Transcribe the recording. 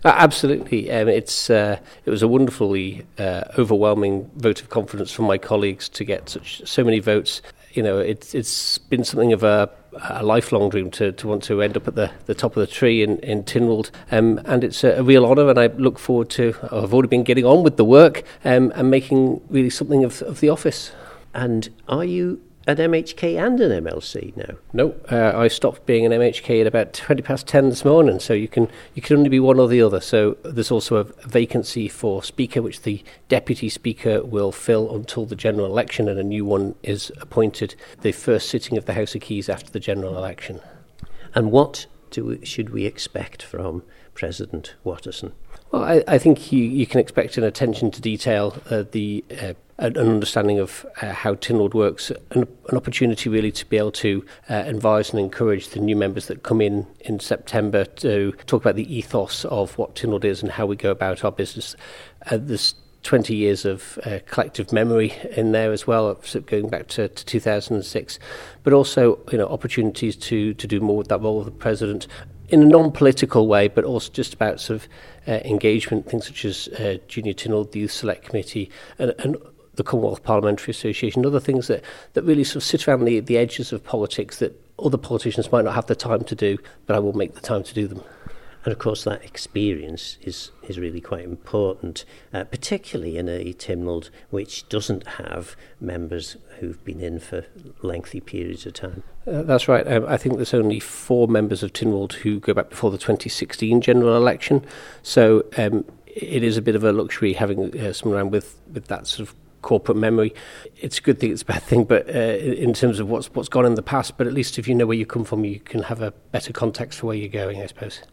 Absolutely. It was a wonderfully overwhelming vote of confidence from my colleagues to get so many votes. It's been something of a lifelong dream to want to end up at the top of the tree in Tynwald, and it's a real honour, and I look forward to. I've already been getting on with the work and making really something of the office. And are you an MHK and an MLC now? No, I stopped being an MHK at about 10 this morning, so you can only be one or the other. So there's also a vacancy for Speaker, which the Deputy Speaker will fill until the general election, and a new one is appointed the first sitting of the House of Keys after the general election. And what should we expect from President Watterson? Well, I think you can expect an attention to detail, an understanding of how Tynwald works, an opportunity really to be able to advise and encourage the new members that come in September to talk about the ethos of what Tynwald is and how we go about our business. There's 20 years of collective memory in there as well, going back to 2006, but also opportunities to do more with that role of the President in a non-political way, but also just about sort of engagement, things such as Junior Tynwald, the Youth Select Committee, and the Commonwealth Parliamentary Association, other things that really sort of sit around the edges of politics that other politicians might not have the time to do, but I will make the time to do them. And of course that experience is really quite important, particularly in a Tynwald which doesn't have members who've been in for lengthy periods of time. That's right. I think there's only 4 members of Tynwald who go back before the 2016 general election. So it is a bit of a luxury having someone around with that sort of corporate memory. It's a good thing, it's a bad thing, but in terms of what's gone in the past, but at least if you know where you come from, you can have a better context for where you're going, I suppose.